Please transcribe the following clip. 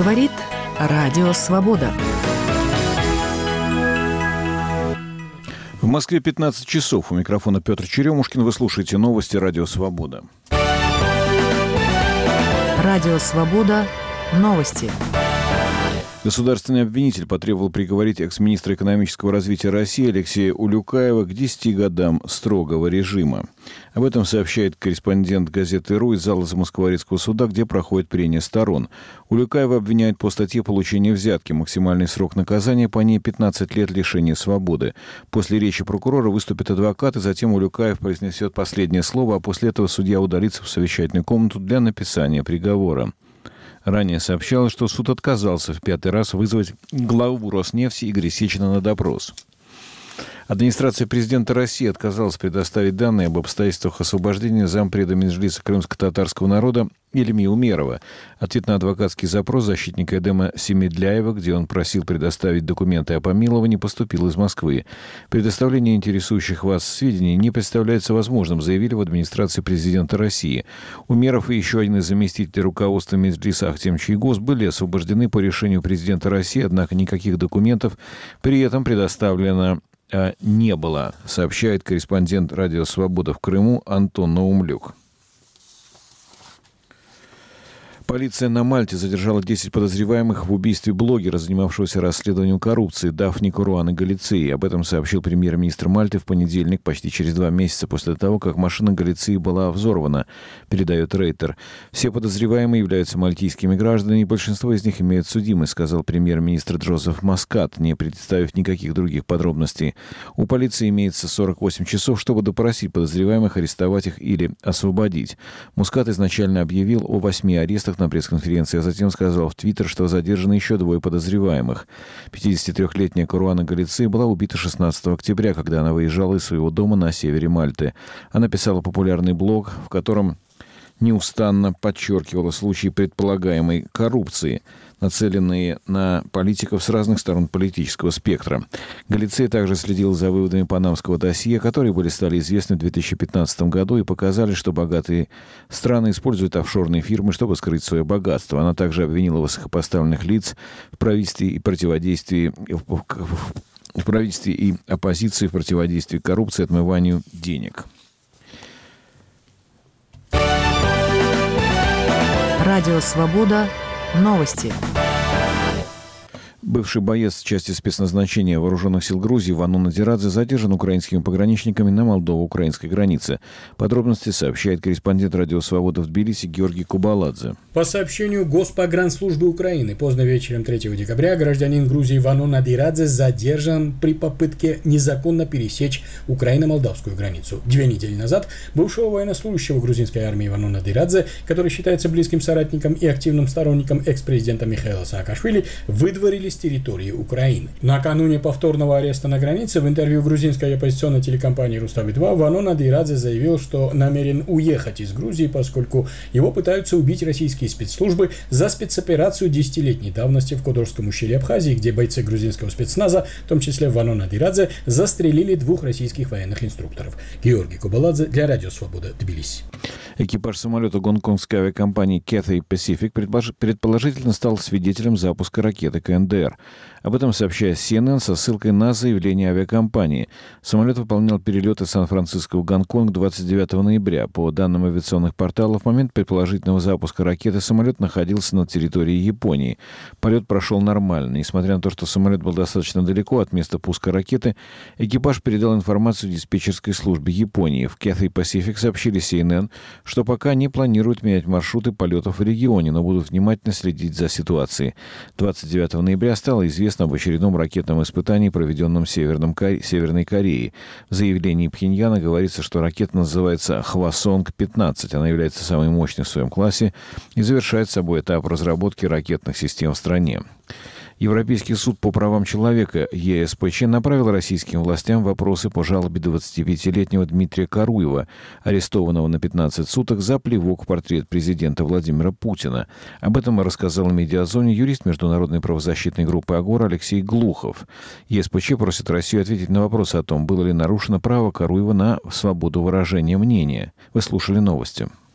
Говорит Радио Свобода. В Москве 15 часов. У микрофона Петр Черемушкин. Вы слушаете новости Радио Свобода. Радио Свобода. Новости. Государственный обвинитель потребовал приговорить экс-министра экономического развития России Алексея Улюкаева к 10 годам строгого режима. Об этом сообщает корреспондент газеты «РУ» из зала Замоскворецкого суда, где проходит прения сторон. Улюкаева обвиняют по статье получения взятки. Максимальный срок наказания по ней 15 лет лишения свободы. После речи прокурора выступит адвокат, и затем Улюкаев произнесет последнее слово, а после этого судья удалится в совещательную комнату для написания приговора. Ранее сообщалось, что суд отказался в 5-й раз вызвать главу Роснефти Игоря Сечина на допрос. Администрация президента России отказалась предоставить данные об обстоятельствах освобождения зампреда Меджлиса крымско-татарского народа Ильми Умерова. Ответ на адвокатский запрос защитника Эдема Семедляева, где он просил предоставить документы о помиловании, поступил из Москвы. Предоставление интересующих вас сведений не представляется возможным, заявили в администрации президента России. Умеров и еще один из заместителей руководства Меджлиса Ахтем Чийгоз были освобождены по решению президента России, однако никаких документов при этом предоставлено не было, сообщает корреспондент «Радио Свобода» в Крыму Антон Наумлюк. Полиция на Мальте задержала 10 подозреваемых в убийстве блогера, занимавшегося расследованием коррупции, Дафни Каруаны Галиции. Об этом сообщил премьер-министр Мальты в понедельник, почти через 2 месяца после того, как машина Галиции была взорвана, передает Рейтер. Все подозреваемые являются мальтийскими гражданами, и большинство из них имеют судимость, сказал премьер-министр Джозеф Маскат, не представив никаких других подробностей. У полиции имеется 48 часов, чтобы допросить подозреваемых, арестовать их или освободить. Маскат изначально объявил о 8 арестах на пресс-конференции, а затем сказал в Твиттер, что задержаны еще 2 подозреваемых. 53-летняя Каруана Галици была убита 16 октября, когда она выезжала из своего дома на севере Мальты. Она писала популярный блог, в котором неустанно подчеркивала случаи предполагаемой коррупции, нацеленные на политиков с разных сторон политического спектра. Галицей также следил за выводами панамского досье, которые стали известны в 2015 году и показали, что богатые страны используют офшорные фирмы, чтобы скрыть свое богатство. Она также обвинила высокопоставленных лиц в правительстве и противодействии в правительстве и оппозиции в противодействии коррупции и отмыванию денег. Радио Свобода. Новости. Бывший боец части спецназначения Вооруженных сил Грузии Ванун Адирадзе задержан украинскими пограничниками на молдово-украинской границе. Подробности сообщает корреспондент Радио Свобода в Тбилиси Георгий Кубаладзе. По сообщению Госпогранслужбы Украины, поздно вечером 3 декабря гражданин Грузии Ванун Адирадзе задержан при попытке незаконно пересечь Украино-молдавскую границу. 2 недели назад бывшего военнослужащего грузинской армии Ванун Адирадзе, который считается близким соратником и активным сторонником экс-президента Михаила Саакашвили, выдворили с территории Украины. Накануне повторного ареста на границе в интервью грузинской оппозиционной телекомпании «Рустави-2» Ванун Адирадзе заявил, что намерен уехать из Грузии, поскольку его пытаются убить российские спецслужбы за спецоперацию 10-летней давности в Кодорском ущелье Абхазии, где бойцы грузинского спецназа, в том числе Ванун Адирадзе, застрелили 2 российских военных инструкторов. Георгий Кубаладзе для Радио Свобода, Тбилиси. Экипаж самолета гонконгской авиакомпании Cathay Pacific предположительно стал свидетелем запуска ракеты КНДР. Об этом сообщает CNN со ссылкой на заявление авиакомпании. Самолет выполнял перелет из Сан-Франциско в Гонконг 29 ноября. По данным авиационных порталов, в момент предположительного запуска ракеты самолет находился на территории Японии. Полет прошел нормально. Несмотря на то, что самолет был достаточно далеко от места пуска ракеты, экипаж передал информацию диспетчерской службе Японии. В Cathay Pacific сообщили CNN, что пока не планируют менять маршруты полетов в регионе, но будут внимательно следить за ситуацией. 29 ноября стало известно об очередном ракетном испытании, проведенном в Северной Корее. В заявлении Пхеньяна говорится, что ракета называется «Хвасонг-15». Она является самой мощной в своем классе и завершает собой этап разработки ракетных систем в стране. Европейский суд по правам человека ЕСПЧ направил российским властям вопросы по жалобе 25-летнего Дмитрия Каруева, арестованного на 15 суток за плевок в портрет президента Владимира Путина. Об этом рассказал в «Медиазоне» юрист международной правозащитной группы «Агора» Алексей Глухов. ЕСПЧ просит Россию ответить на вопрос о том, было ли нарушено право Каруева на свободу выражения мнения. Вы слушали новости.